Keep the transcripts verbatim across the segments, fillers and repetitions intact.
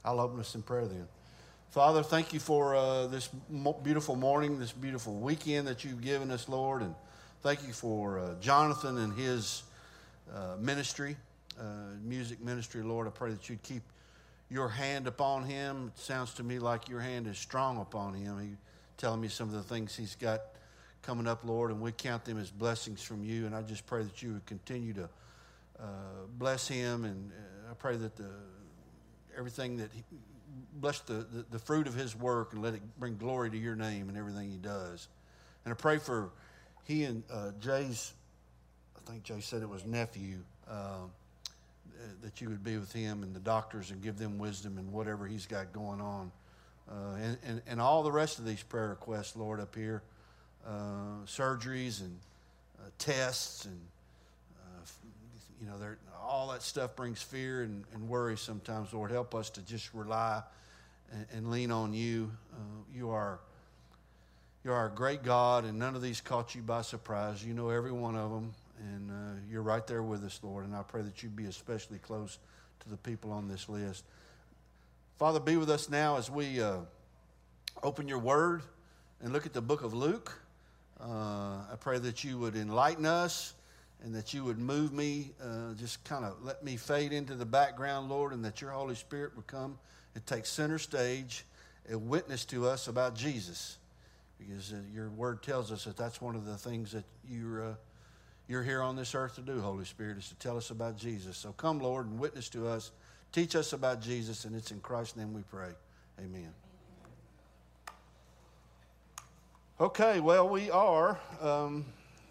I'll open us in prayer then. Father, thank you for uh, this mo- beautiful morning, this beautiful weekend that you've given us, Lord. And thank you for uh, Jonathan and his uh, ministry, uh, music ministry, Lord. I pray that you'd keep your hand upon him. It sounds to me like your hand is strong upon him. He's telling me some of the things he's got coming up, Lord, and we count them as blessings from you. And I just pray that you would continue to uh, bless him. And uh, I pray that the everything that he, bless the, the, the fruit of his work and let it bring glory to your name in everything he does. And I pray for he and uh, Jay's, I think Jay said it was nephew, uh, that you would be with him and the doctors and give them wisdom in whatever he's got going on. Uh, and, and, and all the rest of these prayer requests, Lord, up here, uh, surgeries and uh, tests and, uh, you know, they're all that stuff brings fear and, and worry sometimes. Lord, help us to just rely and, and lean on you. Uh, you are you are a great God, and none of these caught you by surprise. You know every one of them, and uh, you're right there with us, Lord. And I pray that you be especially close to the people on this list. Father, be with us now as we uh, open your word and look at the book of Luke. Uh, I pray that you would enlighten us, and that you would move me, uh, just kind of let me fade into the background, Lord, and that your Holy Spirit would come and take center stage and witness to us about Jesus. Because uh, your word tells us that that's one of the things that you're, uh, you're here on this earth to do, Holy Spirit, is to tell us about Jesus. So come, Lord, and witness to us. Teach us about Jesus, and it's in Christ's name we pray. Amen. Okay, well, we are... Um,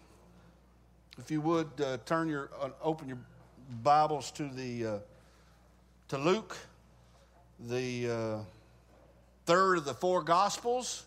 If you would uh, turn your, uh, open your Bibles to the uh, to Luke, the uh, third of the four Gospels.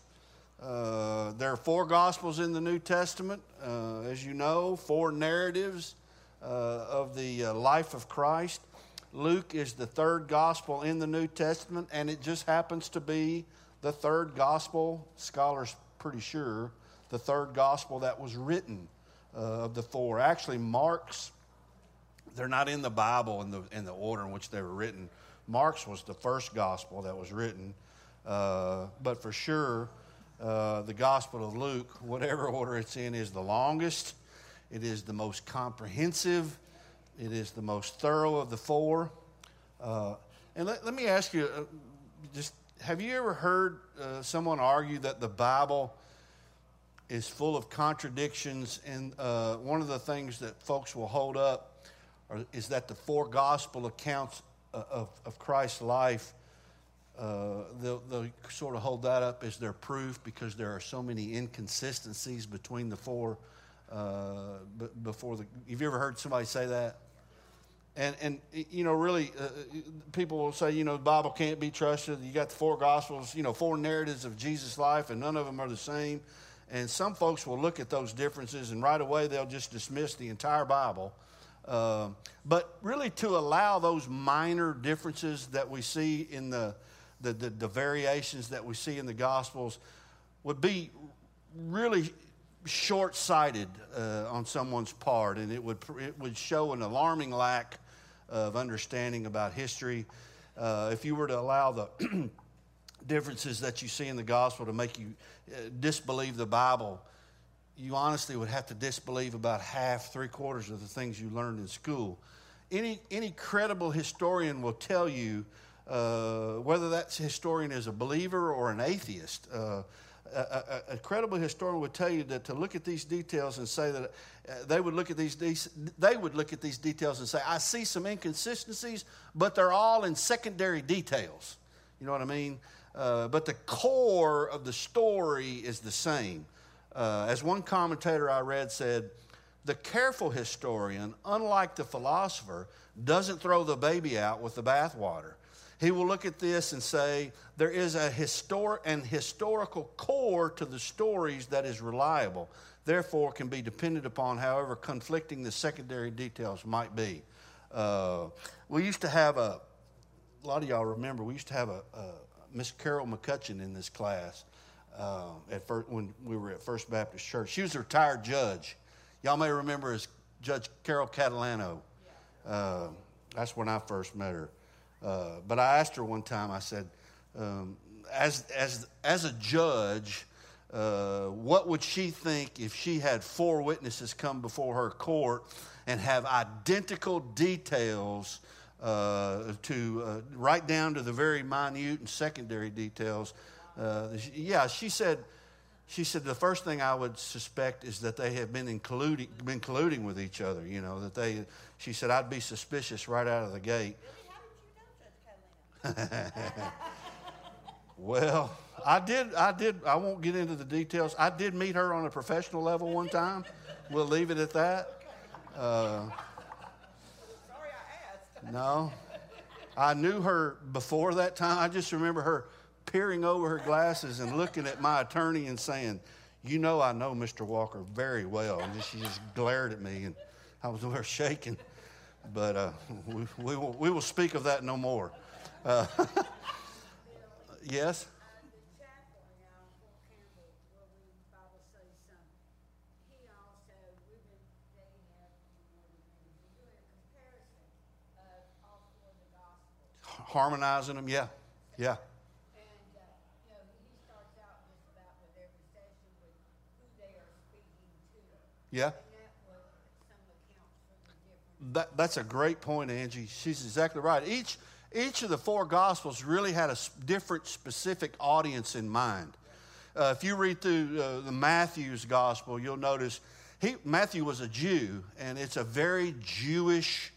Uh, there are four Gospels in the New Testament, uh, as you know, four narratives uh, of the uh, life of Christ. Luke is the third Gospel in the New Testament, and it just happens to be the third Gospel. Scholars pretty sure the third Gospel that was written. Uh, of the four. Actually, Mark's, they're not in the Bible in the in the order in which they were written. Mark's was the first gospel that was written. Uh, but for sure, uh, the Gospel of Luke, whatever order it's in, is the longest. It is the most comprehensive. It is the most thorough of the four. Uh, and let, let me ask you, uh, just have you ever heard uh, someone argue that the Bible is full of contradictions? And uh, one of the things that folks will hold up are, is that the four gospel accounts of, of Christ's life, uh, they'll, they'll sort of hold that up as their proof because there are so many inconsistencies between the four. Uh, b- before the, have you ever heard somebody say that? And, and you know, really, uh, people will say, you know, the Bible can't be trusted. You got the four gospels, you know, four narratives of Jesus' life, and none of them are the same. And some folks will look at those differences, and right away they'll just dismiss the entire Bible. Uh, but really, to allow those minor differences that we see in the the, the the variations that we see in the Gospels would be really short-sighted uh, on someone's part, and it would it would show an alarming lack of understanding about history. Uh, if you were to allow the differences that you see in the gospel to make you uh, disbelieve the Bible, you honestly would have to disbelieve about half, three quarters of the things you learned in school. Any any credible historian will tell you, uh, whether that historian is a believer or an atheist, uh, a, a, a credible historian would tell you that to look at these details and say that uh, they would look at these de- they would look at these details and say, I see some inconsistencies, but they're all in secondary details. You know what I mean? Uh, but the core of the story is the same. Uh, as one commentator I read said, the careful historian, unlike the philosopher, doesn't throw the baby out with the bathwater. He will look at this and say, there is a histor- an historical core to the stories that is reliable, therefore can be depended upon however conflicting the secondary details might be. Uh, we used to have a, a lot of y'all remember, we used to have a, a Miss Carol McCutcheon in this class uh, at first, when we were at First Baptist Church. She was a retired judge. Y'all may remember as Judge Carol Catalano. Uh, that's when I first met her. Uh, but I asked her one time, I said, um, as, as, as a judge, uh, what would she think if she had four witnesses come before her court and have identical details uh, to uh, right down to the very minute and secondary details? Uh, yeah, she said, she said the first thing I would suspect is that they have been including, been colluding with each other. You know that they. She said I'd be suspicious right out of the gate. Really? How did you know Judge Catalina? Well, I did. I did. I won't get into the details. I did meet her on a professional level one time. We'll leave it at that. Uh, Sorry, I asked. no, I knew her before that time. I just remember her peering over her glasses and looking at my attorney and saying, "You know, I know Mister Walker very well." And she just glared at me, and I was a little shaken. But uh, we, we will we will speak of that no more. Uh, yes. Harmonizing them, yeah, yeah. And, uh, you know, he starts out just about with every session with who they are speaking to. Yeah. And that was some accounts for the different. That, that's a great point, Angie. She's exactly right. Each, each of the four Gospels really had a different specific audience in mind. Uh, if you read through uh, the Matthew's Gospel, you'll notice he, Matthew was a Jew, and it's a very Jewish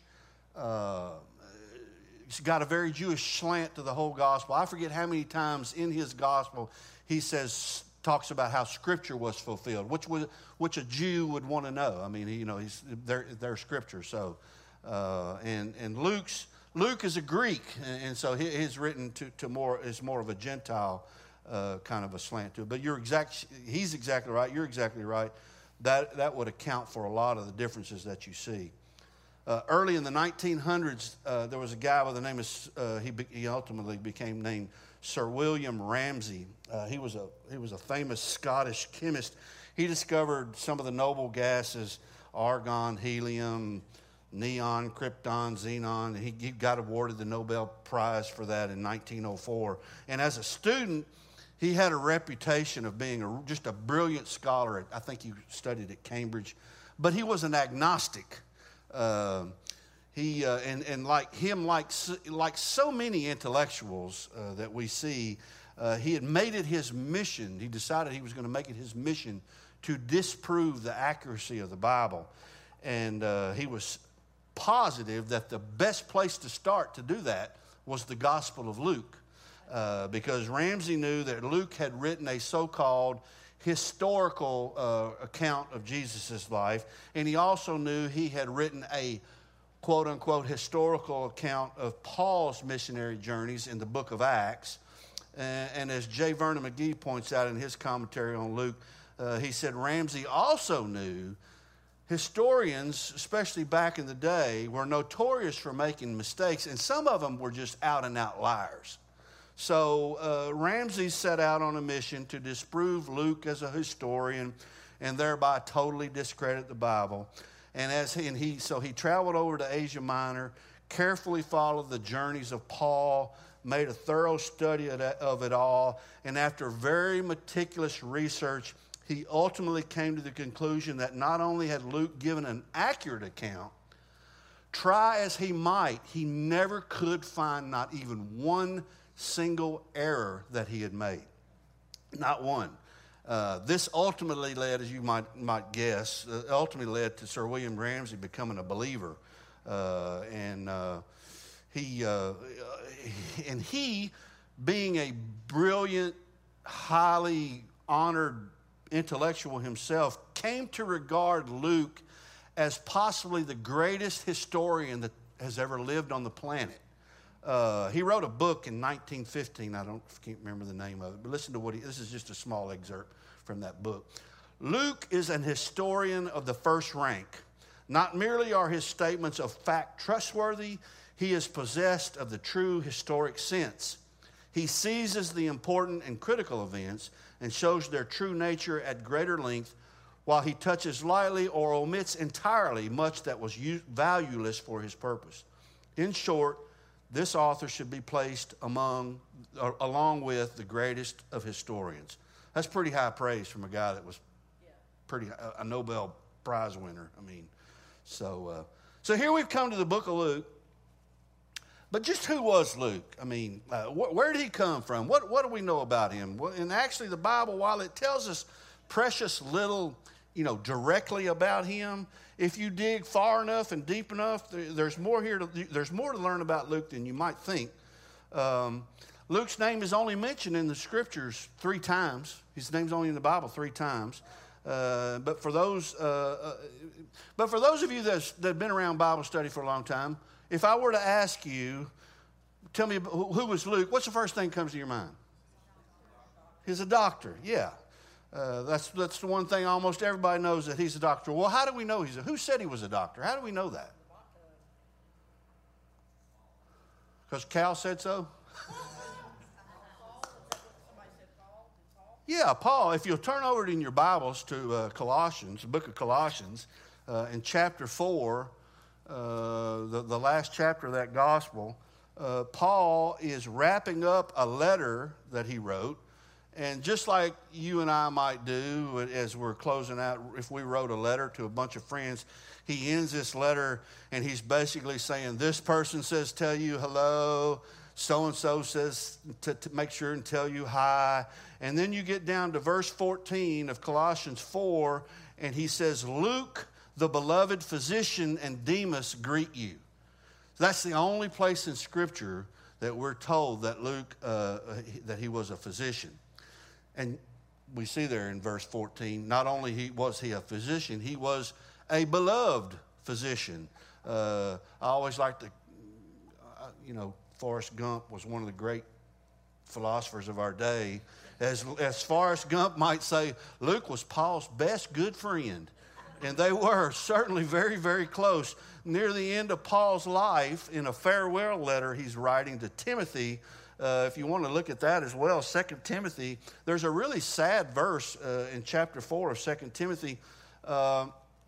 uh He's got a very Jewish slant to the whole gospel. I forget how many times in his gospel he says, talks about how Scripture was fulfilled, which was, which a Jew would want to know. I mean, you know, he's, they're, they're Scripture. So, uh, and and Luke's Luke is a Greek, and, and so his written to, to more is more of a Gentile uh, kind of a slant to it. But you're exact. He's exactly right. You're exactly right. That that would account for a lot of the differences that you see. Uh, early in the nineteen hundreds, uh, there was a guy by the name of, uh, he, be, he ultimately became named Sir William Ramsay. Uh, he was a he was a famous Scottish chemist. He discovered some of the noble gases, argon, helium, neon, krypton, xenon. He, he got awarded the Nobel Prize for that in nineteen oh four. And as a student, he had a reputation of being a, just a brilliant scholar. I think he studied at Cambridge. But he was an agnostic. Uh, he uh, and and like him, like like so many intellectuals uh, that we see, uh, he had made it his mission. He decided he was going to make it his mission to disprove the accuracy of the Bible, and uh, he was positive that the best place to start to do that was the Gospel of Luke, uh, because Ramsay knew that Luke had written a so-called historical uh, account of Jesus' life, and he also knew he had written a quote-unquote historical account of Paul's missionary journeys in the book of Acts. And, and as J. Vernon McGee points out in his commentary on Luke, uh, he said Ramsay also knew historians, especially back in the day, were notorious for making mistakes, and some of them were just out-and-out liars. So uh, Ramsay set out on a mission to disprove Luke as a historian and thereby totally discredit the Bible. And as he, and he so he traveled over to Asia Minor, carefully followed the journeys of Paul, made a thorough study of it all, and after very meticulous research, he ultimately came to the conclusion that not only had Luke given an accurate account, try as he might, he never could find not even one single error that he had made. Not one. Uh, this ultimately led, as you might might guess, uh, ultimately led to Sir William Ramsay becoming a believer. Uh, and uh, he uh, and he, being a brilliant, highly honored intellectual himself, came to regard Luke as possibly the greatest historian that has ever lived on the planet. Uh, he wrote a book in nineteen fifteen. I don't can't remember the name of it, but listen to what he. This is just a small excerpt from that book. Luke is an historian of the first rank. Not merely are his statements of fact trustworthy, he is possessed of the true historic sense. He seizes the important and critical events and shows their true nature at greater length, while he touches lightly or omits entirely much that was valueless for his purpose. In short, this author should be placed among, or, along with the greatest of historians. That's pretty high praise from a guy that was pretty a, a Nobel Prize winner. I mean, so uh, so here we've come to the book of Luke. But just who was Luke? I mean, uh, wh- where did he come from? What what do we know about him? Well, and actually, the Bible, while it tells us precious little, you know, directly about him, if you dig far enough and deep enough, there, there's more here. To, there's more to learn about Luke than you might think. Um, Luke's name is only mentioned in the Scriptures three times. His name's only in the Bible three times. Uh, but for those, uh, uh, but for those of you that's, that have been around Bible study for a long time, if I were to ask you, tell me who, who was Luke, what's the first thing that comes to your mind? He's a doctor, yeah. Uh, that's that's the one thing almost everybody knows, that he's a doctor. Well, how do we know he's a, who said he was a doctor? How do we know that? Because Cal said so? Yeah, Paul, if you'll turn over in your Bibles to uh, Colossians, the book of Colossians, uh, in chapter four, uh, the, the last chapter of that gospel, uh, Paul is wrapping up a letter that he wrote. And just like you and I might do as we're closing out, if we wrote a letter to a bunch of friends, he ends this letter and he's basically saying, this person says, tell you hello. So-and-so says to, to make sure and tell you hi. And then you get down to verse fourteen of Colossians four, and he says, Luke, the beloved physician, and Demas greet you. That's the only place in Scripture that we're told that Luke, uh, that he was a physician. And we see there in verse fourteen, not only he, was he a physician, he was a beloved physician. Uh, I always like to, uh, you know, Forrest Gump was one of the great philosophers of our day. As, as Forrest Gump might say, Luke was Paul's best good friend. And they were certainly very, very close. Near the end of Paul's life, in a farewell letter he's writing to Timothy, uh, if you want to look at that as well, Second Timothy, there's a really sad verse uh, in chapter four of Second Timothy. Uh,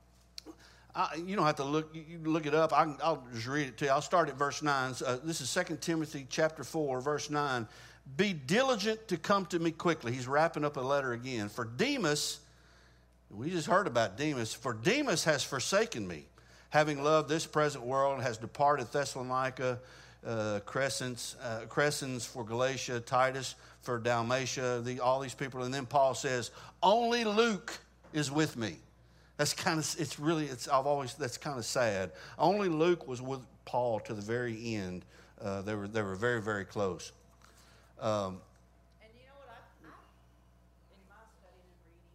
I, you don't have to look, you look it up. I can, I'll just read it to you. I'll start at verse nine. Uh, this is Second Timothy chapter four, verse nine. Be diligent to come to me quickly. He's wrapping up a letter again. For Demas, we just heard about Demas. For Demas has forsaken me, having loved this present world, and has departed Thessalonica, uh, Crescens, uh, Crescens for Galatia, Titus for Dalmatia, the, all these people. And then Paul says, only Luke is with me. That's kind of, it's really, it's, I've always, that's kind of sad. Only Luke was with Paul to the very end. Uh, they were, they were very, very close. Um, And you know what, I, I, in my studying and reading,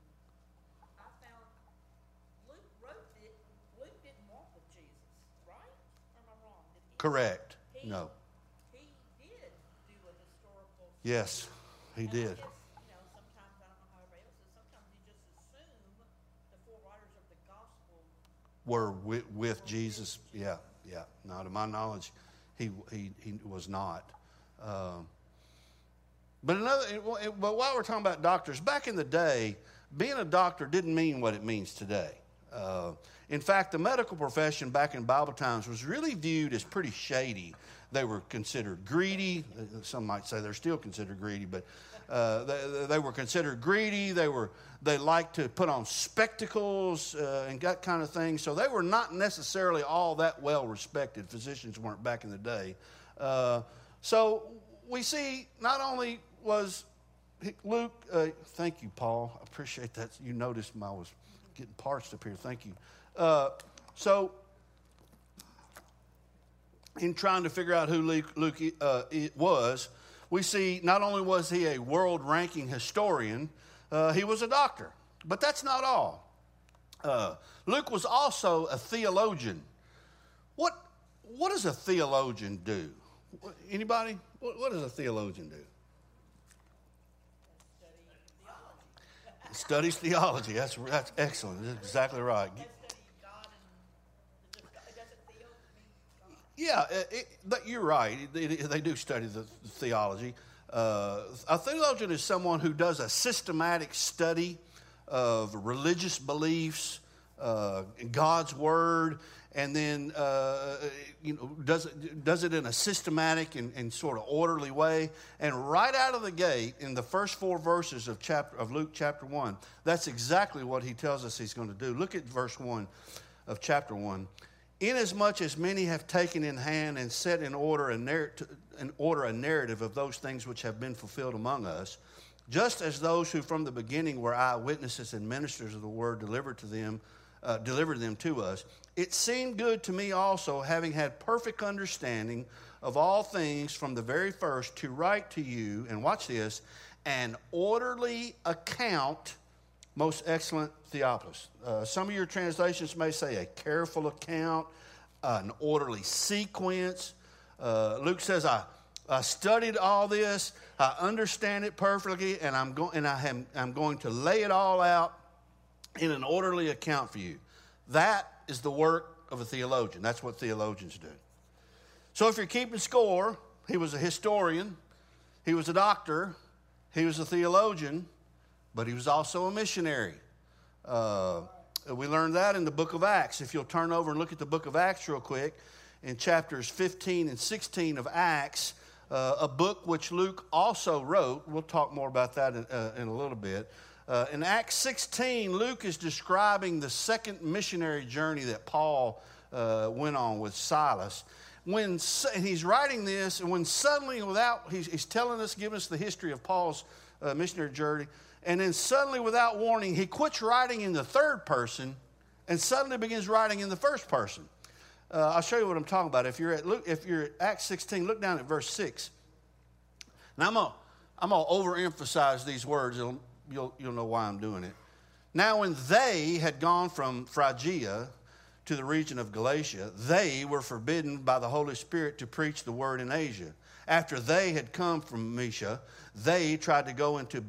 I found Luke wrote it, Luke didn't walk with Jesus, right? Or am I wrong? Did he? correct. He, No. He did do a historical. Yes, he and did. I guess, you know, sometimes, I don't know how everybody else is, sometimes you just assume the four writers of the gospel. Were with, with Jesus. Yeah, yeah. Now, to my knowledge, he he, he was not. Um, but another. But while we're talking about doctors, back in the day, being a doctor didn't mean what it means today. Uh, in fact, the medical profession back in Bible times was really viewed as pretty shady. They were considered greedy. Some might say they're still considered greedy, but uh, they, they were considered greedy. They were they liked to put on spectacles uh, and that kind of thing. So they were not necessarily all that well respected. Physicians weren't back in the day. Uh, so we see not only was Luke. Uh, thank you, Paul. I appreciate that. You noticed I was getting parched up here. Thank you. Uh, so. In trying to figure out who Luke, Luke uh, was, we see not only was he a world-ranking historian, uh, he was a doctor. But that's not all. Uh, Luke was also a theologian. What, what does a theologian do? Anybody? What, what does a theologian do? Studies theology. That's, that's excellent. That's exactly right. Yeah, it, it, you're right. They, they do study the theology. Uh, a theologian is someone who does a systematic study of religious beliefs, uh, God's Word, and then uh, you know does it, does it in a systematic and, and sort of orderly way. And right out of the gate, in the first four verses of chapter of Luke chapter one, that's exactly what he tells us he's going to do. Look at verse one of chapter one. Inasmuch as many have taken in hand and set in order a, narr- in order a narrative of those things which have been fulfilled among us, just as those who from the beginning were eyewitnesses and ministers of the word delivered to them, uh, delivered them to us, it seemed good to me also, having had perfect understanding of all things from the very first, to write to you, and watch this, an orderly account, most excellent Theophilus. Uh, some of your translations may say a careful account, uh, an orderly sequence. Uh, Luke says, I, I studied all this, I understand it perfectly, and I'm going and I am I'm going to lay it all out in an orderly account for you. That is the work of a theologian. That's what theologians do. So if you're keeping score, he was a historian, he was a doctor, he was a theologian, but he was also a missionary. Uh, we learned that in the book of Acts. If you'll turn over and look at the book of Acts real quick, in chapters fifteen and sixteen of Acts, uh, a book which Luke also wrote. We'll talk more about that in, uh, in a little bit. Uh, in Acts sixteen, Luke is describing the second missionary journey that Paul uh, went on with Silas. When and he's writing this, and when suddenly, without he's, he's telling us, giving us the history of Paul's uh, missionary journey, and then suddenly, without warning, he quits writing in the third person, and suddenly begins writing in the first person. Uh, I'll show you what I'm talking about. If you're at Luke, if you're at Acts sixteen, look down at verse six. Now I'm gonna I'm gonna overemphasize these words. It'll, you'll you'll know why I'm doing it. Now, when they had gone from Phrygia to the region of Galatia, they were forbidden by the Holy Spirit to preach the word in Asia. After they had come from Mysia, they tried to go into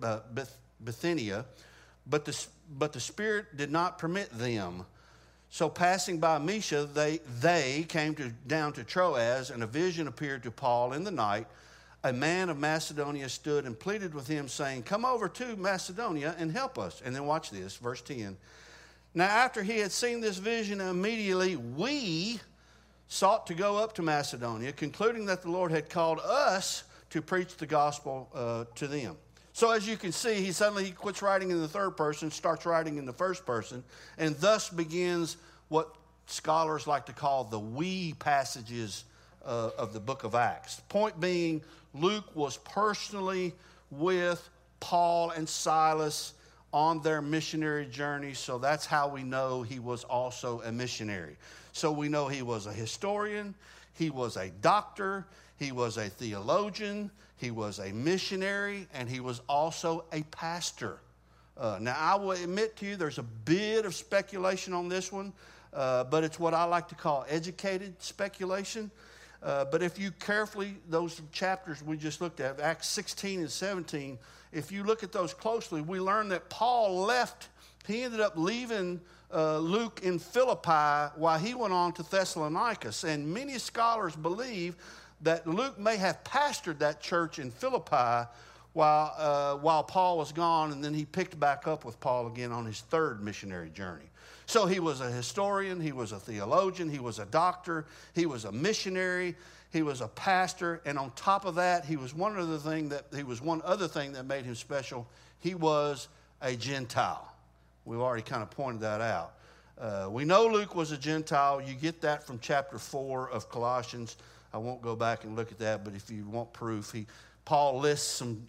Bithynia, but the, but the Spirit did not permit them. So passing by Mysia, they, they came to, down to Troas, and a vision appeared to Paul in the night. A man of Macedonia stood and pleaded with him, saying, come over to Macedonia and help us. And then watch this, verse ten. Now after he had seen this vision, immediately we sought to go up to Macedonia, concluding that the Lord had called us to preach the gospel uh, to them. So as you can see, he suddenly he quits writing in the third person, starts writing in the first person, and thus begins what scholars like to call the we passages uh, of the book of Acts. Point being, Luke was personally with Paul and Silas on their missionary journey, so that's how we know he was also a missionary. So we know he was a historian, he was a doctor, he was a theologian, he was a missionary, and he was also a pastor. Uh, now, I will admit to you, there's a bit of speculation on this one, uh, but it's what I like to call educated speculation. Uh, but if you carefully, those chapters we just looked at, Acts sixteen and seventeen, if you look at those closely, we learn that Paul left, he ended up leaving uh, Luke in Philippi while he went on to Thessalonica. And many scholars believe that Luke may have pastored that church in Philippi while, uh, while Paul was gone, and then he picked back up with Paul again on his third missionary journey. So he was a historian, he was a theologian, he was a doctor, he was a missionary, he was a pastor, and on top of that, he was one other thing that he was one other thing that made him special. He was a Gentile. We've already kind of pointed that out. Uh, we know Luke was a Gentile. You get that from chapter four of Colossians. I won't go back and look at that, but if you want proof, he Paul lists some.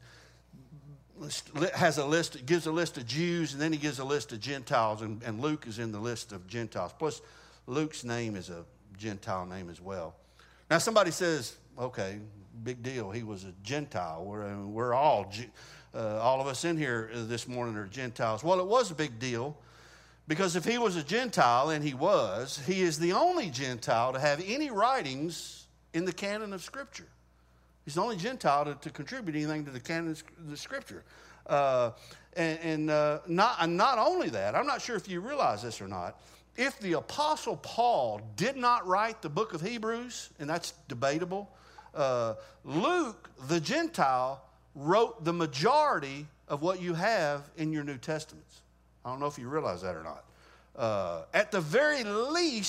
has a list, gives a list of Jews, and then he gives a list of Gentiles, and, and Luke is in the list of Gentiles. Plus, Luke's name is a Gentile name as well. Now, somebody says, okay, big deal, he was a Gentile. We're, we're all, uh, all of us in here this morning are Gentiles. Well, it was a big deal, because if he was a Gentile, and he was, he is the only Gentile to have any writings in the canon of Scripture. He's the only Gentile to, to contribute anything to the canon of the Scripture. Uh, and and uh, not, and not only that, I'm not sure if you realize this or not, if the Apostle Paul did not write the book of Hebrews, and that's debatable, uh, Luke, the Gentile, wrote the majority of what you have in your New Testaments. I don't know if you realize that or not. Uh, at the very least,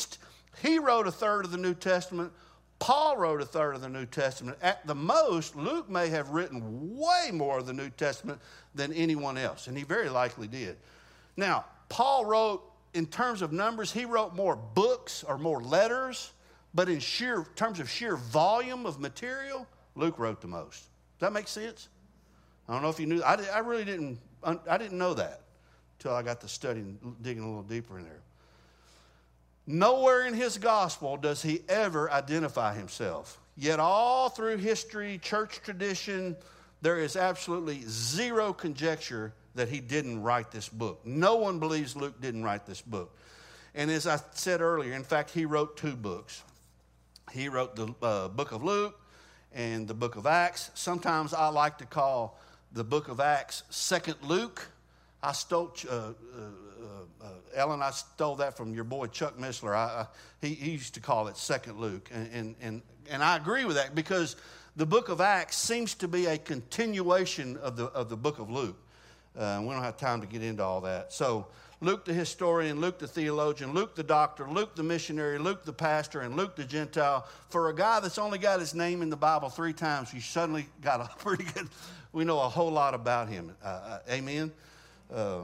He wrote a third of the New Testament. Paul wrote a third of the New Testament. At the most, Luke may have written way more of the New Testament than anyone else, and he very likely did. Now, Paul wrote, in terms of numbers, he wrote more books or more letters, but in sheer terms of sheer volume of material, Luke wrote the most. Does that make sense? I don't know if you knew. I, I really didn't. I didn't know that until I got to studying, digging a little deeper in there. Nowhere in his gospel does he ever identify himself. Yet all through history, church tradition, there is absolutely zero conjecture that he didn't write this book. No one believes Luke didn't write this book. And as I said earlier, in fact, he wrote two books. He wrote the uh, book of Luke and the book of Acts. Sometimes I like to call the book of Acts Second Luke. I stole, uh, uh, uh, Ellen, I stole that from your boy Chuck Missler. I, I, he, he used to call it Second Luke. And, and, and, and I agree with that because the book of Acts seems to be a continuation of the, of the book of Luke. Uh, we don't have time to get into all that. So Luke the historian, Luke the theologian, Luke the doctor, Luke the missionary, Luke the pastor, and Luke the Gentile. For a guy that's only got his name in the Bible three times, you suddenly got a pretty good, we know a whole lot about him. Uh, uh, amen? Uh,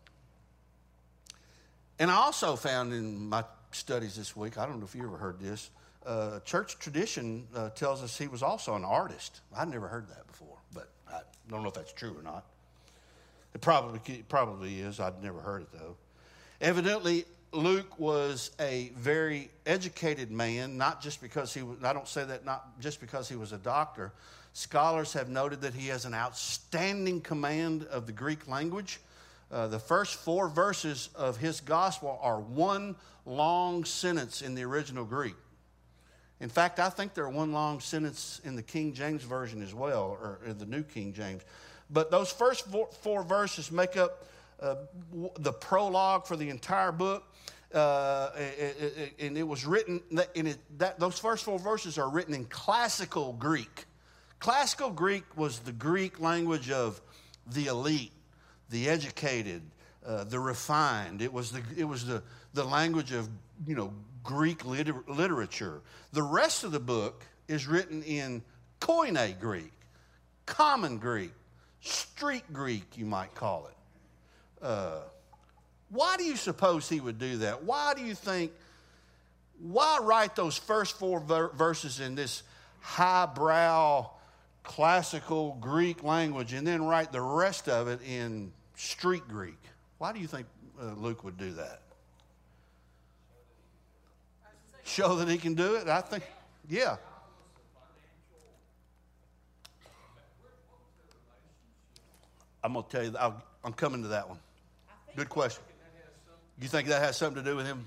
and I also found in my studies this week, I don't know if you ever heard this, uh, church tradition uh, tells us he was also an artist. I'd never heard that before, but I don't know if that's true or not. It probably, it probably is. I'd never heard it, though. Evidently, Luke was a very educated man, not just because he was, I don't say that not just because he was a doctor. Scholars have noted that he has an outstanding command of the Greek language. Uh, the first four verses of his gospel are one long sentence in the original Greek. In fact, I think they're one long sentence in the King James Version as well, or in the New King James. But those first four, four verses make up uh, the prologue for the entire book. Uh, and it was written, in it, that, those first four verses are written in classical Greek. Classical Greek was the Greek language of the elite, the educated, uh, the refined. It was the it was the, the language of, you know, Greek liter- literature. The rest of the book is written in Koine Greek, common Greek, street Greek, you might call it. Uh, why do you suppose he would do that? Why do you think, why write those first four ver- verses in this highbrow, classical Greek language and then write the rest of it in street Greek? Why do you think uh, Luke would do that? Show that he can do it? I think, yeah. I'm going to tell you, I'll, I'm coming to that one. Good question. You think that has something to do with him?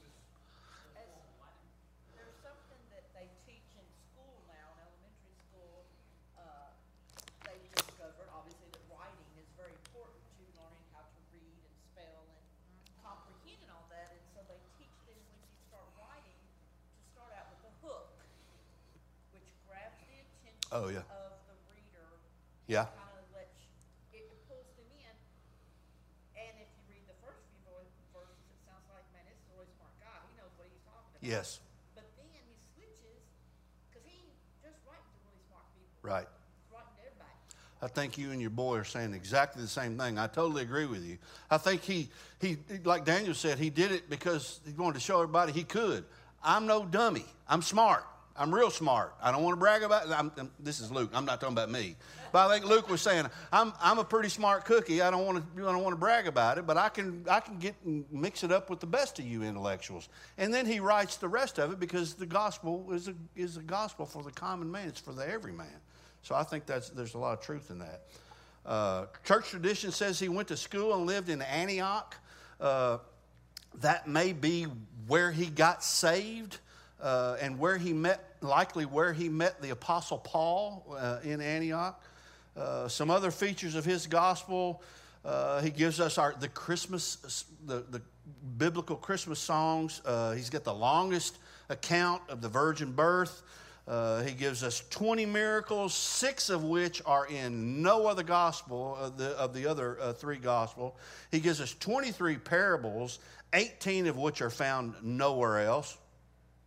There's something that they teach in school now, in elementary school. Uh, they discovered, obviously, that writing is very important to learning how to read and spell and comprehend and all that. And so they teach them when you start writing to start out with a hook, which grabs the attention Oh, yeah. of the reader. Yeah. Kind of lets you, it pulls them in. And if you read the first few verses, it sounds like, man, this is a really smart guy. He knows what he's talking about. Yes. But then he switches, because he ain't just writing to really smart people. Right. He's writing to everybody. I think you and your boy are saying exactly the same thing. I totally agree with you. I think he, he like Daniel said, he did it because he wanted to show everybody he could. I'm no dummy. I'm smart. I'm real smart. I don't want to brag about it. I'm, I'm, this is Luke. I'm not talking about me. But I think Luke was saying, I'm, I'm a pretty smart cookie. I don't want to I don't want to brag about it, but I can I can get and mix it up with the best of you intellectuals. And then he writes the rest of it because the gospel is a, is a gospel for the common man. It's for the everyman. So I think that's there's a lot of truth in that. Uh, church tradition says he went to school and lived in Antioch. Uh, that may be where he got saved. Uh, and where he met, likely where he met the Apostle Paul uh, in Antioch. Uh, some other features of his gospel, uh, he gives us our the Christmas, the, the biblical Christmas songs. Uh, he's got the longest account of the virgin birth. Uh, he gives us twenty miracles, six of which are in no other gospel of the, of the other uh, three gospel. He gives us twenty-three parables, eighteen of which are found nowhere else.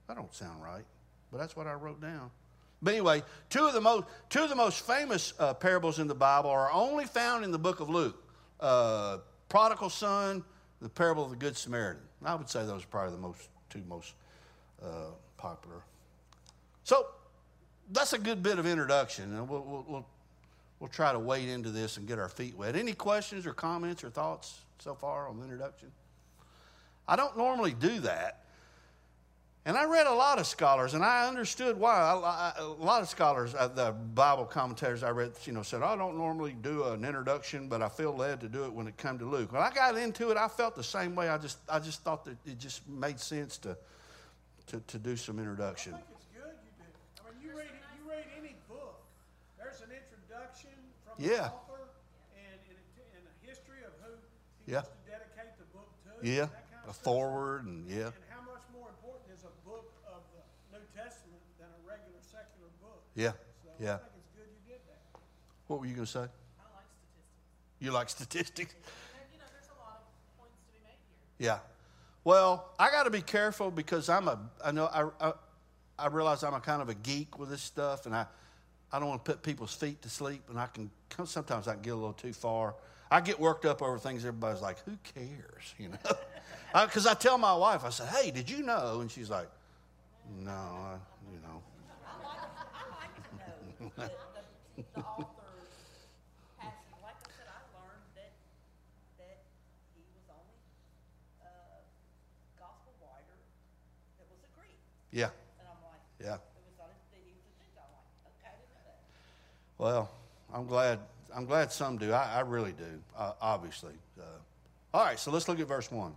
That don't sound right, but that's what I wrote down. But anyway, two of the most two of the most famous uh, parables in the Bible are only found in the book of Luke. Uh, prodigal son, the parable of the Good Samaritan. I would say those are probably the most two most uh, popular. So that's a good bit of introduction, and we'll, we'll, we'll, we'll try to wade into this and get our feet wet. Any questions or comments or thoughts so far on the introduction? I don't normally do that. And I read a lot of scholars, and I understood why. I, I, a lot of scholars, uh, the Bible commentators I read, you know, said, I don't normally do an introduction, but I feel led to do it when it comes to Luke. When I got into it, I felt the same way. I just I just thought that it just made sense to to, to do some introduction. I think it's good you do. I mean, you read, you read any book, there's an introduction from Yeah. the author and, and, a, and a history of who he Yeah. wants to dedicate the book to. Yeah, and that kind a of stuff. forward, and yeah. And how much more important is a book of the New Testament than a regular secular book? Yeah, So yeah. I think it's good you did that. What were you going to say? I like statistics. You like statistics? And, you know, there's a lot of points to be made here. Yeah. Well, I got to be careful because I'm a, I know, I, I, I realize I'm a kind of a geek with this stuff, and I, I don't want to put people's feet to sleep, and I can, sometimes I can get a little too far. I get worked up over things everybody's like, who cares, you know? Because I, I tell my wife, I said, hey, did you know? And she's like, no, I, you know. I like, I like to know the, the, the author's passion. Like I said, I learned that that he was only a gospel writer that was a Greek. Yeah, And I'm like, yeah. it was on that he was a Gentile. I'm like, okay, I didn't know that. Well, I'm glad. I'm glad some do. I, I really do. Uh, obviously. Uh, all right. So let's look at verse one.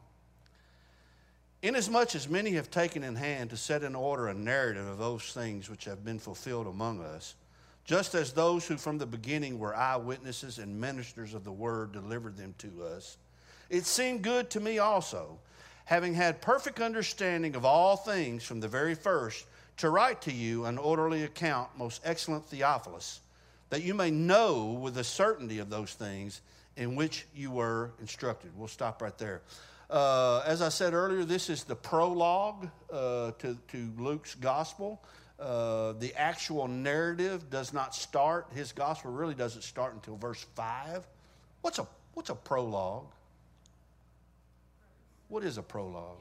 Inasmuch as many have taken in hand to set in order a narrative of those things which have been fulfilled among us, just as those who from the beginning were eyewitnesses and ministers of the word delivered them to us, it seemed good to me also, having had perfect understanding of all things from the very first, to write to you an orderly account, most excellent Theophilus, that you may know with the certainty of those things in which you were instructed. We'll stop right there. Uh, as I said earlier, this is the prologue uh, to, to Luke's gospel. Uh, the actual narrative does not start. His gospel really doesn't start until verse five. What's a, what's a prologue? What is a prologue?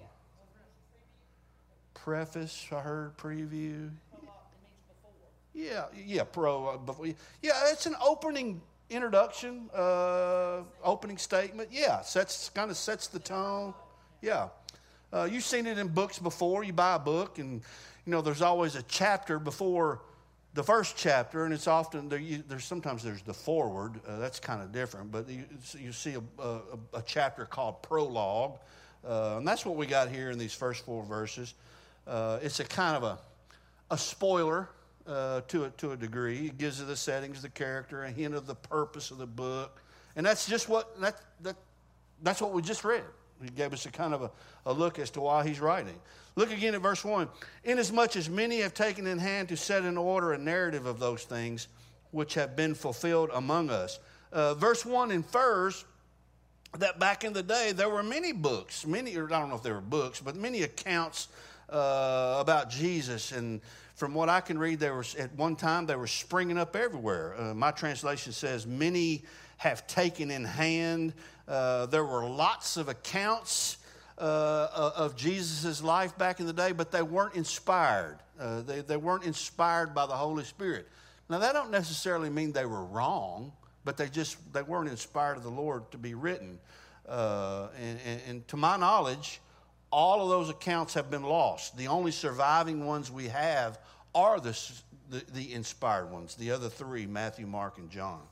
Preface, I heard, preview. Yeah, yeah, pro. Uh, before, yeah, it's an opening introduction, uh, opening statement. Yeah, sets kind of sets the tone. Yeah, uh, you've seen it in books before. You buy a book, and you know there's always a chapter before the first chapter, and it's often there. You, there's sometimes there's the forward. Uh, that's kind of different, but you, you see a, a, a chapter called prologue, uh, and that's what we got here in these first four verses. Uh, it's a kind of a a spoiler. Uh, to, a, to a degree. It gives you the settings, the character, a hint of the purpose of the book. And that's just what, that, that, that's what we just read. He gave us a kind of a, a look as to why he's writing. Look again at verse one. Inasmuch as many have taken in hand to set in order a narrative of those things which have been fulfilled among us. Uh, verse one infers that back in the day there were many books, many, or I don't know if they were books, but many accounts uh, about Jesus. And from what I can read, there was at one time they were springing up everywhere. Uh, my translation says many have taken in hand. Uh, there were lots of accounts uh, of Jesus' life back in the day, but they weren't inspired. Uh, they, they weren't inspired by the Holy Spirit. Now, that don't necessarily mean they were wrong, but they just they weren't inspired of the Lord to be written. Uh, and, and, and to my knowledge, all of those accounts have been lost. The only surviving ones we have are the, the, the inspired ones, the other three, Matthew, Mark, and John.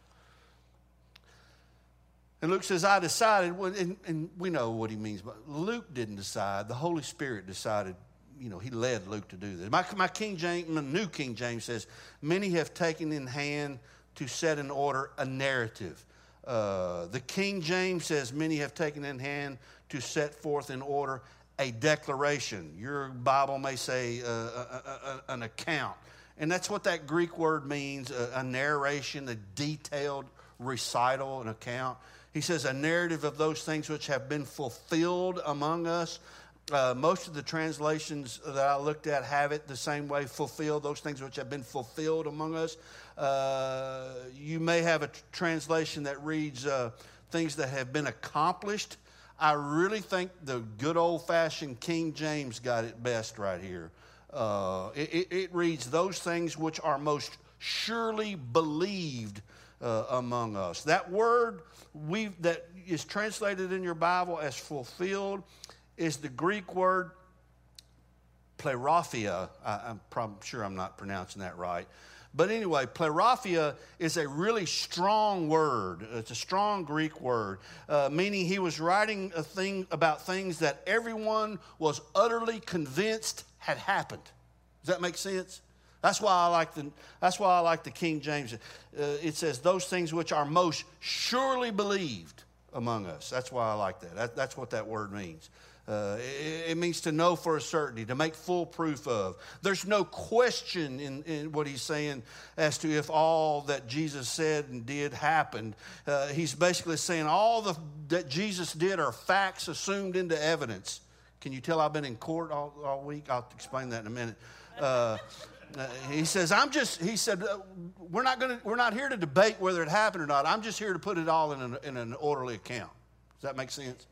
And Luke says, I decided, and, and we know what he means, but Luke didn't decide. The Holy Spirit decided, you know, he led Luke to do this. My, my King James, my New King James says, many have taken in hand to set in order a narrative. Uh, the King James says, many have taken in hand to set forth in order a declaration. Your Bible may say uh, a, a, a, an account. And that's what that Greek word means, a, a narration, a detailed recital, an account. He says a narrative of those things which have been fulfilled among us. Uh, most of the translations that I looked at have it the same way, fulfilled, those things which have been fulfilled among us. Uh, you may have a t- translation that reads uh, things that have been accomplished. I really think the good old-fashioned King James got it best right here. Uh, it, it, it reads, those things which are most surely believed uh, among us. That word we that is translated in your Bible as fulfilled is the Greek word plerophia. I, I'm probably sure I'm not pronouncing that right. But anyway, plerophia is a really strong word. It's a strong Greek word, uh, meaning he was writing a thing about things that everyone was utterly convinced had happened. Does that make sense? That's why I like the, that's why I like the King James. Uh, it says those things which are most surely believed among us. That's why I like that. that that's what that word means. Uh, it, it means to know for a certainty, to make full proof of. There's no question in, in what he's saying as to if all that Jesus said and did happened. Uh, he's basically saying all the, that Jesus did are facts assumed into evidence. Can you tell I've been in court all, all week? I'll explain that in a minute. Uh, uh, he says, "I'm just." He said, uh, "We're not going to. We're not here to debate whether it happened or not. I'm just here to put it all in an, in an orderly account." Does that make sense?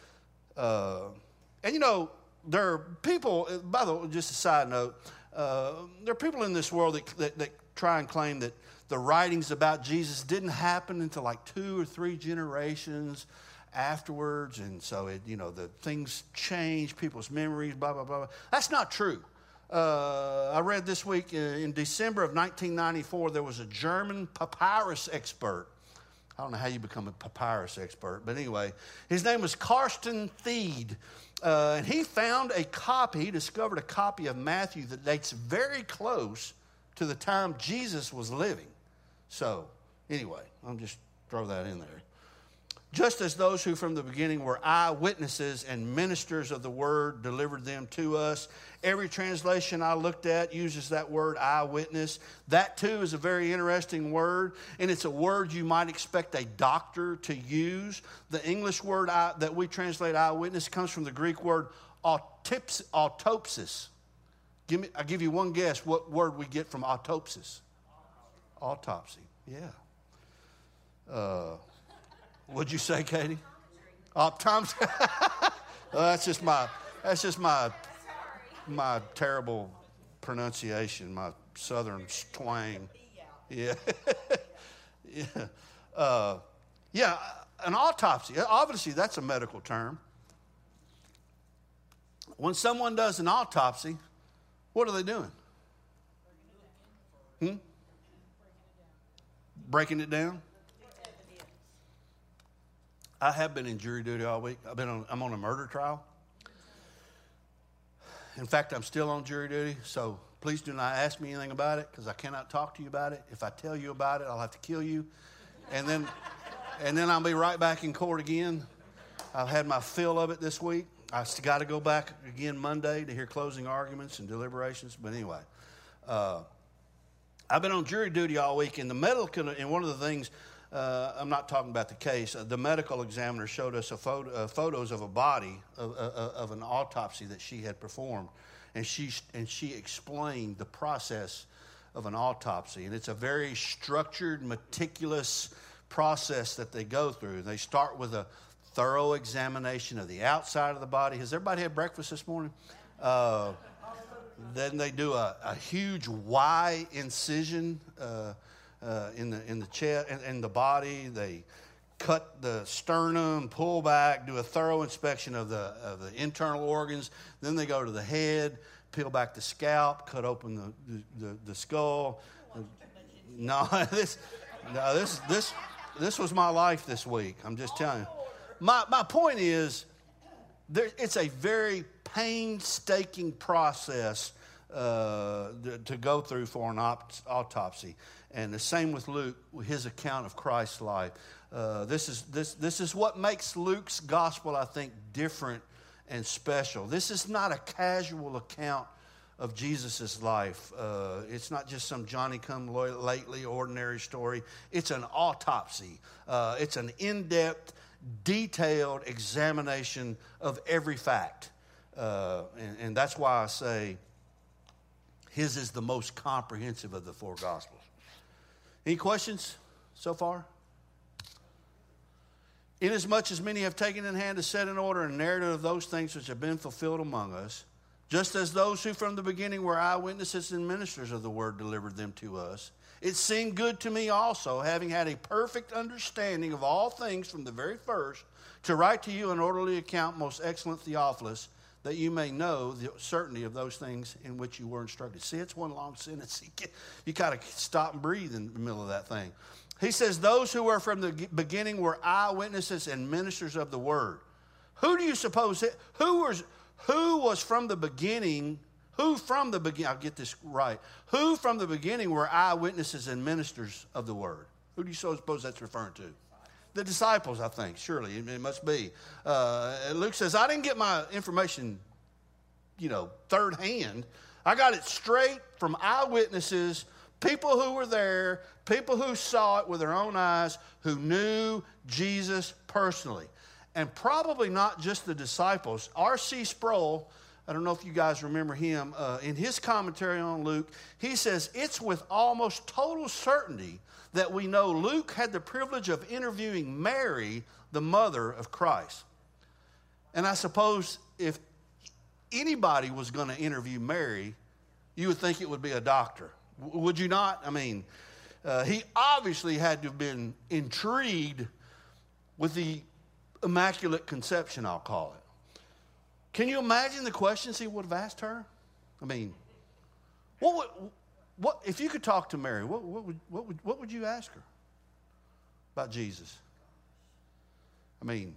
Uh, and you know, there are people, by the way, just a side note, uh, there are people in this world that, that, that try and claim that the writings about Jesus didn't happen until like two or three generations afterwards. And so, it, you know, the things change, people's memories, blah, blah, blah, blah. That's not true. Uh, I read this week uh, in December of nineteen ninety-four, there was a German papyrus expert. I don't know how you become a papyrus expert, but anyway, his name was Karsten Thiede, uh, and he found a copy, he discovered a copy of Matthew that dates very close to the time Jesus was living. So, anyway, I'll just throw that in there. Just as those who from the beginning were eyewitnesses and ministers of the word delivered them to us. Every translation I looked at uses that word eyewitness. That too is a very interesting word, and it's a word you might expect a doctor to use. The English word eye, that we translate eyewitness comes from the Greek word autops, autopsis. Give me, I'll give you one guess what word we get from autopsis. Autopsy, yeah. Uh, What'd you say, Katie? Optometry. Well, that's just my that's just my my terrible pronunciation, my southern twang. Yeah, yeah, uh, yeah. An autopsy. Obviously, that's a medical term. When someone does an autopsy, what are they doing? Hmm? Breaking it down. I have been in jury duty all week. I've been on, I'm on a murder trial. In fact, I'm still on jury duty, so please do not ask me anything about it because I cannot talk to you about it. If I tell you about it, I'll have to kill you. And then, and then I'll be right back in court again. I've had my fill of it this week. I still got to go back again Monday to hear closing arguments and deliberations. But anyway, uh, I've been on jury duty all week, and the medical, and one of the things, Uh, I'm not talking about the case. Uh, the medical examiner showed us a photo, uh, photos of a body of, uh, of an autopsy that she had performed, and she and she explained the process of an autopsy. And it's a very structured, meticulous process that they go through. They start with a thorough examination of the outside of the body. Has everybody had breakfast this morning? Uh, then they do a, a huge Y incision. Uh, Uh, in the in the chest and in, in the body. They cut the sternum, pull back, do a thorough inspection of the of the internal organs. Then they go to the head, peel back the scalp, cut open the the, the skull. No, this no this this this was my life this week. I'm just telling you. My my point is, there, it's a very painstaking process uh, to go through for an op- autopsy. And the same with Luke, his account of Christ's life. Uh, this is this this is what makes Luke's gospel, I think, different and special. This is not a casual account of Jesus' life. Uh, it's not just some Johnny-come-lately ordinary story. It's an autopsy. Uh, it's an in-depth, detailed examination of every fact. Uh, and, and that's why I say his is the most comprehensive of the four Gospels. Any questions so far? Inasmuch as many have taken in hand to set in order a narrative of those things which have been fulfilled among us, just as those who from the beginning were eyewitnesses and ministers of the word delivered them to us, it seemed good to me also, having had a perfect understanding of all things from the very first, to write to you an orderly account, most excellent Theophilus, that you may know the certainty of those things in which you were instructed. See, it's one long sentence. You got to stop and breathe in the middle of that thing. He says, those who were from the beginning were eyewitnesses and ministers of the word. Who do you suppose, it, who was who was from the beginning, who from the beginning, I'll get this right, who from the beginning were eyewitnesses and ministers of the word? Who do you suppose that's referring to? The disciples, I think, surely, it must be. Uh, Luke says, I didn't get my information, you know, third hand. I got it straight from eyewitnesses, people who were there, people who saw it with their own eyes, who knew Jesus personally. And probably not just the disciples. R C Sproul, I don't know if you guys remember him, uh, in his commentary on Luke, he says, it's with almost total certainty that we know Luke had the privilege of interviewing Mary, the mother of Christ. And I suppose if anybody was going to interview Mary, you would think it would be a doctor. W- would you not? I mean, uh, he obviously had to have been intrigued with the Immaculate Conception, I'll call it. Can you imagine the questions he would have asked her? I mean, what would, what if you could talk to Mary? What, what would what would what would you ask her about Jesus? I mean,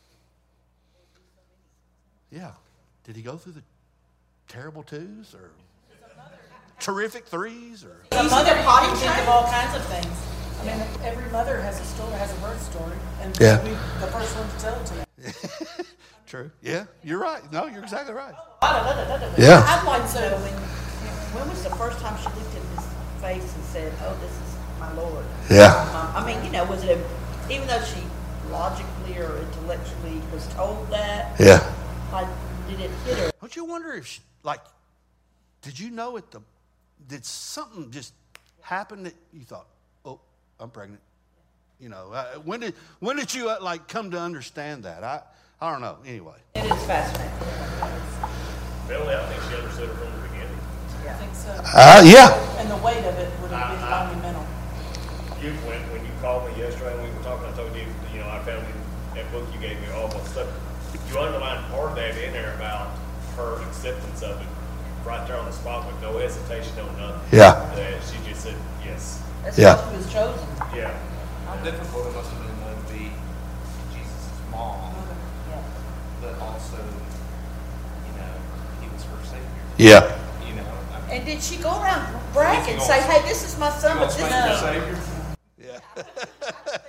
yeah. Did he go through the terrible twos or terrific threes or? The mother potty think of all kinds of things. I mean, every mother has a story, has a birth story, and Yeah. we the first one to tell it to you. True. Yeah, you're right. No, you're exactly right. Yeah. I'd like to know when, when was the first time she looked in his face and said, oh, this is my Lord? Yeah. Um, I mean, you know, was it, a, even though she logically or intellectually was told that, Yeah. like, did it hit her? Don't you wonder if, she, like, did you know at the, did something just happen that you thought, oh, I'm pregnant? You know, uh, when did when did you uh, like come to understand that? I I don't know. Anyway, It is fascinating. Really, I think she understood it from the beginning. I think so. uh, yeah, And the weight of it would have been I- I- monumental. You, when, when you called me yesterday and we were talking, I told you, you know, I found in that book you gave me almost stuff. You underlined part of that in there about her acceptance of it right there on the spot with no hesitation, no nothing. Yeah. That she just said yes. That's Yeah. why she was chosen. Yeah. How difficult it must have been though to be Jesus' mom, Yeah. but also, you know, he was her savior. yeah, You know, I mean, And did she go around bragging, You say, gonna- hey, this is my son, you but gonna this spank your is... savior? yeah.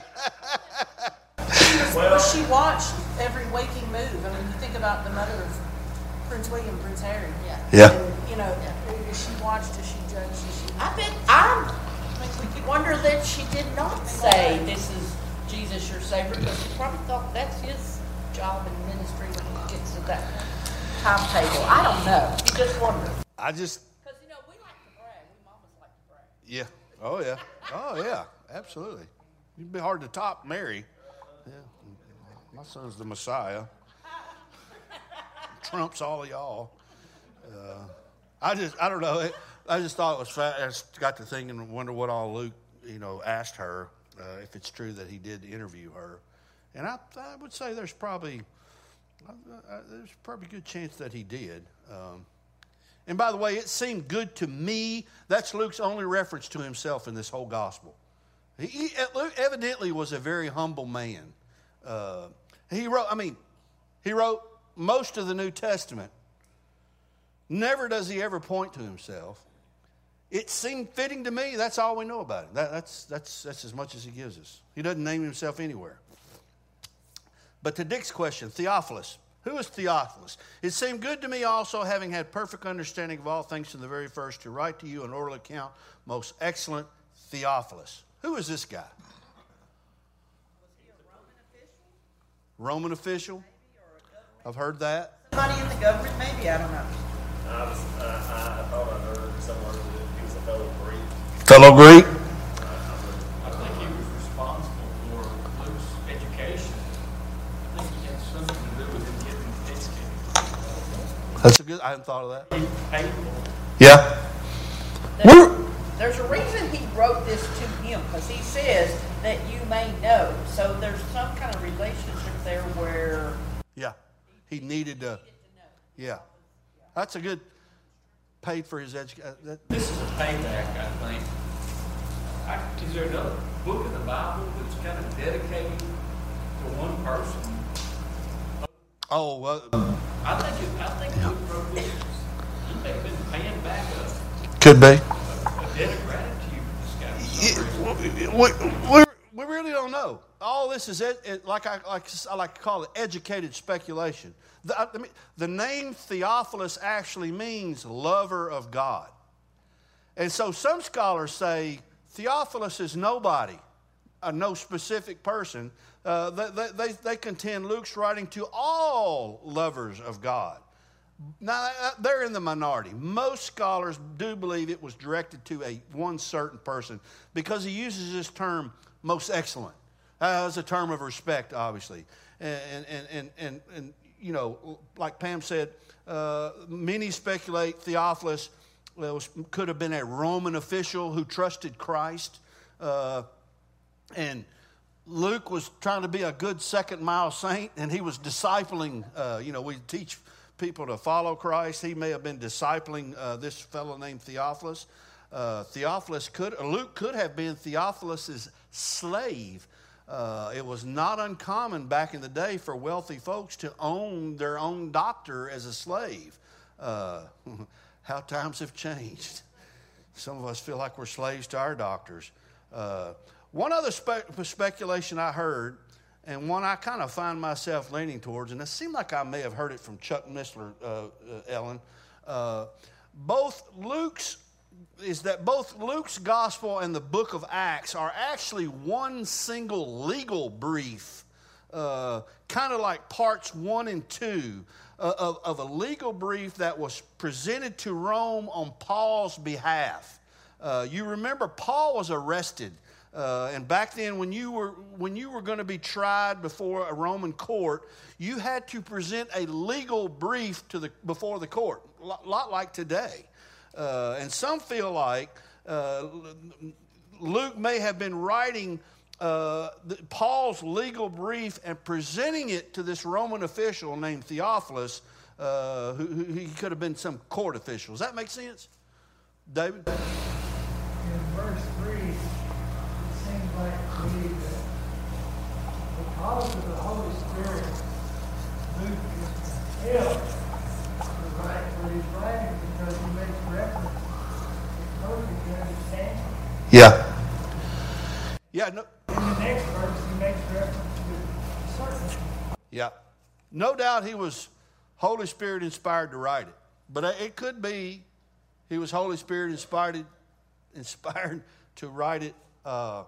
Well, she watched every waking move. I mean, you think about the mother of Prince William, Prince Harry. Yeah. Yeah. And, you know, is she watched, is she judged, is she... I bet, I wonder that she did not say, this is Jesus, your Savior, because she probably thought that's his job in ministry when he gets to that timetable. I don't know. You just wonder. I just Because, you know, we like to brag. We mamas like to brag. yeah. Oh yeah. Oh yeah. Absolutely. It'd be hard to top Mary. Yeah. My son's the Messiah. Trumps all of y'all. Uh, I just, I don't know. It, I just thought it was fat. I just got to thinking and wonder what all Luke, you know, asked her, uh, if it's true that he did interview her. And I, I would say there's probably, uh, uh, there's probably a good chance that he did. Um, and by the way, it seemed good to me. That's Luke's only reference to himself in this whole gospel. He, he Luke evidently was a very humble man. Uh, he wrote, I mean, he wrote most of the New Testament. Never does he ever point to himself. It seemed fitting to me. That's all we know about him. That, that's, that's, that's as much as he gives us. He doesn't name himself anywhere. But to Dick's question, Theophilus. Who is Theophilus? It seemed good to me also, having had perfect understanding of all things from the very first, to write to you an oral account, most excellent Theophilus. Who is this guy? Was he a Roman official? Roman official? I've heard that. Somebody in the government, maybe, I don't know. I was, uh, I thought I heard somewhere that he was a fellow Greek. Fellow Greek? I think he was responsible for Luke's education. I think he had something to do with him getting educated. That's a good, I hadn't thought of that. He paid for it. Yeah. There's, We're, there's a reason he wrote this to him, because he says that you may know. So there's some kind of relationship there where yeah. He needed to, yeah. That's a good, paid for his education. This is a payback, I think. I, is there another book in the Bible that's kind of dedicated to one person? Oh, well, I think it, I think Luke wrote this. He may have been paying back a, could be. a debt of gratitude to this guy. for some reason. We, we, we really don't know. All this is, ed, it, like, I, like I like to call it, educated speculation. The, I mean, the name Theophilus actually means lover of God. And so some scholars say Theophilus is nobody, uh, no specific person. Uh, they, they, they contend Luke's writing to all lovers of God. Now, they're in the minority. Most scholars do believe it was directed to a one certain person because he uses this term, most excellent, uh, as a term of respect, obviously. And, and, and, and, and you know, like Pam said, uh, many speculate Theophilus was, could have been a Roman official who trusted Christ. Uh, and Luke was trying to be a good second mile saint, and he was discipling, uh, you know, we teach people to follow Christ. He may have been discipling uh, this fellow named Theophilus. Uh, Theophilus could, Luke could have been Theophilus's slave. Uh, it was not uncommon back in the day for wealthy folks to own their own doctor as a slave. Uh, how times have changed. Some of us feel like we're slaves to our doctors. Uh, one other spe- speculation I heard, and one I kind of find myself leaning towards, and it seemed like I may have heard it from Chuck Missler, uh, uh, Ellen. Uh, both Luke's is that both Luke's gospel and the book of Acts are actually one single legal brief, uh, kind of like parts one and two uh, of, of a legal brief that was presented to Rome on Paul's behalf. Uh, you remember Paul was arrested. Uh, and back then, when you were when you were going to be tried before a Roman court, you had to present a legal brief to the before the court, a lot, lot like today. Uh, and some feel like uh, Luke may have been writing uh, the, Paul's legal brief and presenting it to this Roman official named Theophilus, uh, who, who he could have been some court official. Does that make sense, David? In verse three, it seems like to me that because of the Holy Spirit, Luke is compelled to write what he's writing because he makes reference to perfect understanding. Yeah. Yeah. No. In the next verse, he makes reference to certainty. Yeah. No doubt he was Holy Spirit inspired to write it, but it could be he was Holy Spirit inspired inspired to write it. Uh,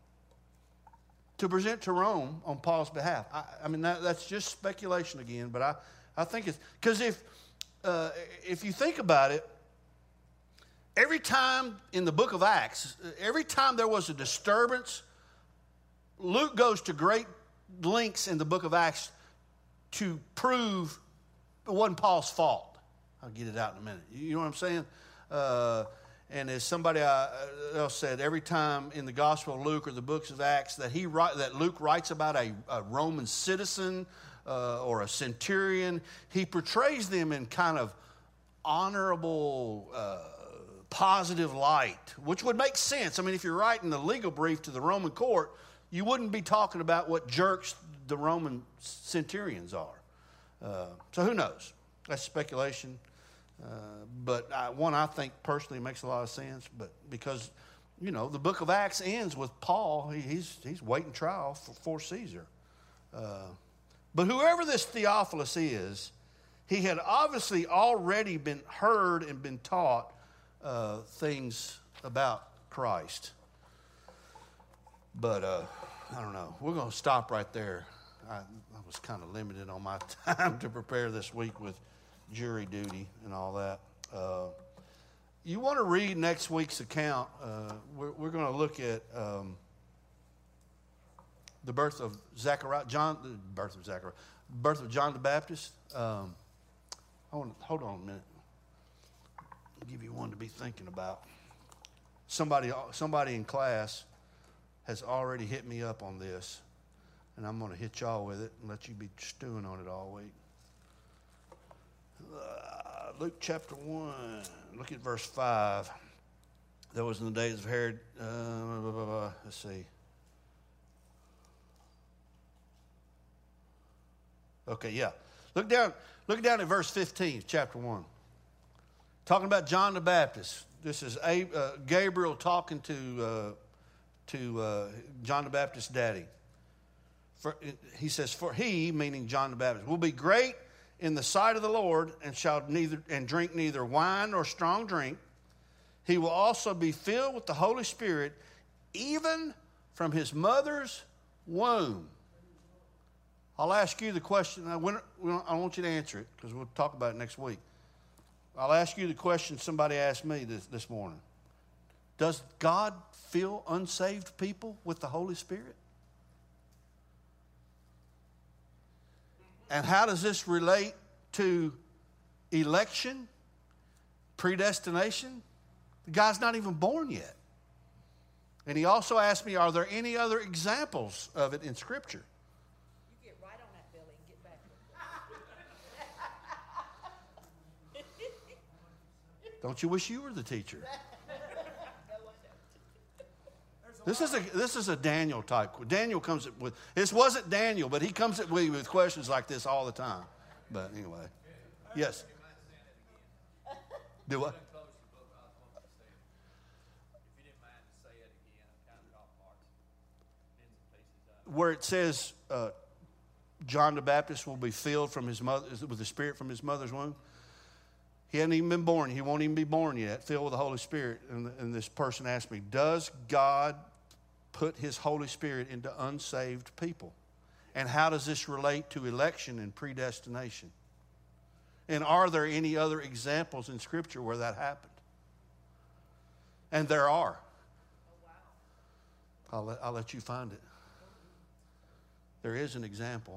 to present to Rome on Paul's behalf. I, I mean, that, that's just speculation again, but I, I think it's, because if, uh, if you think about it, every time in the book of Acts, every time there was a disturbance, Luke goes to great lengths in the book of Acts to prove it wasn't Paul's fault. I'll get it out in a minute. You know what I'm saying? Uh, And as somebody else said, every time in the Gospel of Luke or the books of Acts that he write, that Luke writes about a, a Roman citizen uh, or a centurion, he portrays them in kind of honorable, uh, positive light, which would make sense. I mean, if you're writing a legal brief to the Roman court, you wouldn't be talking about what jerks the Roman centurions are. Uh, so who knows? That's speculation. Uh, but I, one I think personally makes a lot of sense, but because, you know, the book of Acts ends with Paul. He, he's he's waiting trial for, for Caesar. Uh, but whoever this Theophilus is, he had obviously already been heard and been taught uh, things about Christ. But uh, I don't know. We're going to stop right there. I, I was kind of limited on my time to prepare this week with jury duty and all that. Uh, you want to read next week's account? Uh, we're we're going to look at um, the birth of Zachariah, John, the birth of Zachariah, birth of John the Baptist. Um, I want to, hold on a minute. I'll give you one to be thinking about. Somebody, somebody in class has already hit me up on this, and I'm going to hit y'all with it and let you be stewing on it all week. Uh, Luke chapter one, look at verse five. That was in the days of Herod. Uh, blah, blah, blah. Let's see. Okay, yeah. Look down. Look down at verse fifteen, chapter one. Talking about John the Baptist. This is a, uh, Gabriel talking to uh, to uh, John the Baptist's daddy. For, he says, "For he," meaning John the Baptist, "will be great in the sight of the Lord, and shall neither and drink neither wine nor strong drink. He will also be filled with the Holy Spirit, even from his mother's womb." I'll ask you the question. I want you to answer it because we'll talk about it next week. I'll ask you the question somebody asked me this, this morning. Does God fill unsaved people with the Holy Spirit? And how does this relate to election, predestination? The guy's not even born yet. And he also asked me, are there any other examples of it in Scripture? You get right on that, Billy, and get back with it. Don't you wish you were the teacher? This is a this is a Daniel type. Daniel comes up with this wasn't Daniel, but he comes up with, with questions like this all the time. But anyway, yes. Do what? Where it says uh, John the Baptist will be filled from his mother with the Spirit from his mother's womb. He hadn't even been born. He won't even be born yet, filled with the Holy Spirit. And, and this person asked me, does God put his Holy Spirit into unsaved people? And how does this relate to election and predestination? And are there any other examples in Scripture where that happened? And there are. I'll let, I'll let you find it. There is an example.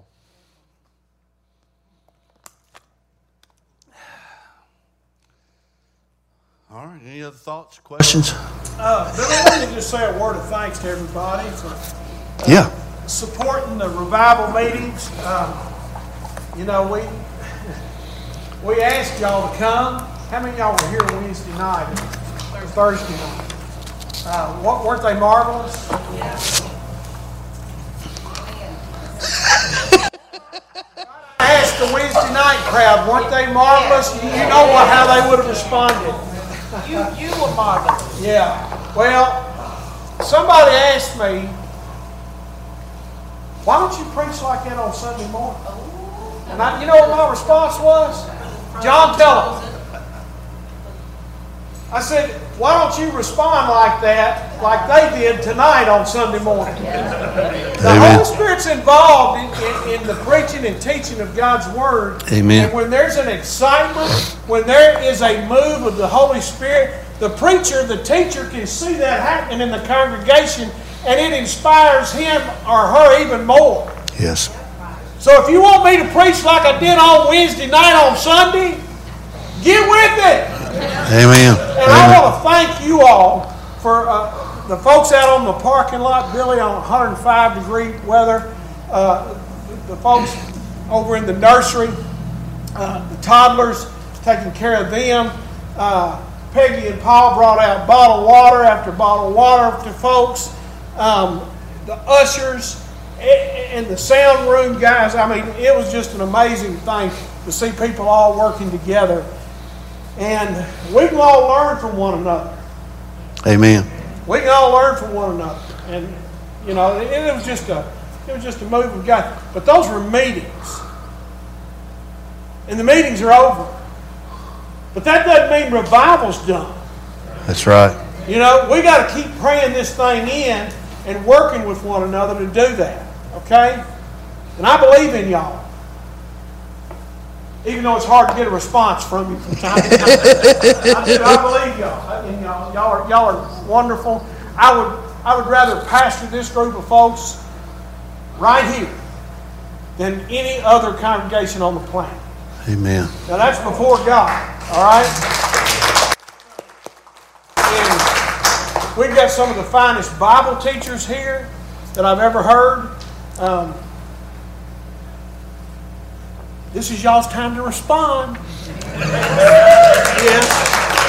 All right, any other thoughts, questions? Uh, Billy, I wanted to just say a word of thanks to everybody for uh, Yeah. supporting the revival meetings. Uh, you know, we we asked y'all to come. How many of y'all were here Wednesday night or Thursday night? Uh, what, weren't they marvelous? I asked the Wednesday night crowd, weren't they marvelous? You, you know what, how they would have responded. You, you were marvelous. Yeah. Well, somebody asked me, why don't you preach like that on Sunday morning? And I, you know what my response was? John, tell them. I said, why don't you respond like that, like they did tonight on Sunday morning? The Amen. Holy Spirit's involved in, in, in the preaching and teaching of God's Word. Amen. And when there's an excitement, when there is a move of the Holy Spirit, the preacher, the teacher can see that happening in the congregation, and it inspires him or her even more. Yes. So if you want me to preach like I did on Wednesday night on Sunday, get with it. Amen. And I want to thank you all for uh, the folks out on the parking lot, Billy, on one hundred five degree weather, uh, the, the folks over in the nursery, uh, the toddlers, taking care of them. Uh, Peggy and Paul brought out bottled water after bottled water to folks. Um, the ushers and the sound room guys. I mean, it was just an amazing thing to see people all working together. And we can all learn from one another. Amen. We can all learn from one another. And, you know, it, it was just a it was just a move of God. But those were meetings. And the meetings are over. But that doesn't mean revival's done. That's right. You know, we got to keep praying this thing in and working with one another to do that. Okay? And I believe in y'all. Even though it's hard to get a response from you from time to time. I do. I believe y'all. In y'all. Y'all are, y'all are wonderful. I would, I would rather pastor this group of folks right here than any other congregation on the planet. Amen. Now that's before God, all right? And we've got some of the finest Bible teachers here that I've ever heard. Um, this is y'all's time to respond. Yes.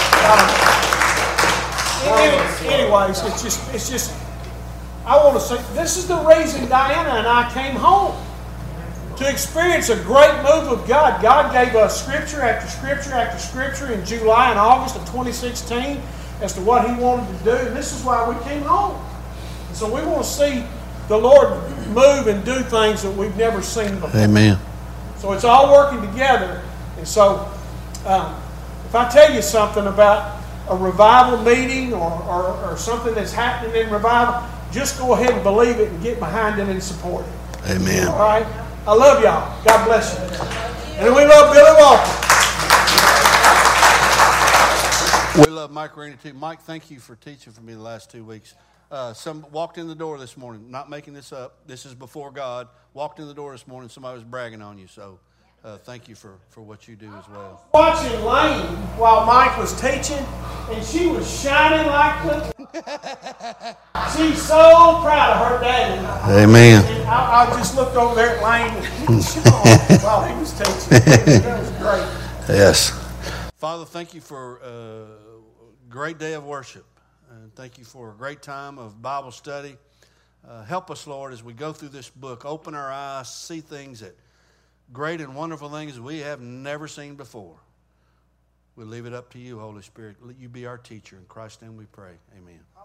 Um, any- anyways, it's just, it's just, I want to say, this is the reason Diana and I came home. To experience a great move of God. God gave us scripture after scripture after scripture in July and August of twenty sixteen as to what He wanted to do. And this is why we came home. And so we want to see the Lord move and do things that we've never seen before. Amen. So it's all working together. And so um, if I tell you something about a revival meeting or, or, or something that's happening in revival, just go ahead and believe it and get behind it and support it. Amen. All right? I love y'all. God bless you. And we love Billy Walker. We love Mike Rainey too. Mike, thank you for teaching for me the last two weeks. Uh, some walked in the door this morning, not making this up. This is before God. Walked in the door this morning, somebody was bragging on you. So uh, thank you for, for what you do as well. Watching Lane while Mike was teaching, and she was shining like the... She's so proud of her daddy. Amen. And I, I just looked over there at Lane and Sean while he was teaching. That was great. Yes. Father, thank you for a great day of worship. And thank you for a great time of Bible study. Uh, help us, Lord, as we go through this book. Open our eyes, see things that great and wonderful things that we have never seen before. We'll leave it up to you, Holy Spirit. Let you be our teacher. In Christ's name we pray. Amen.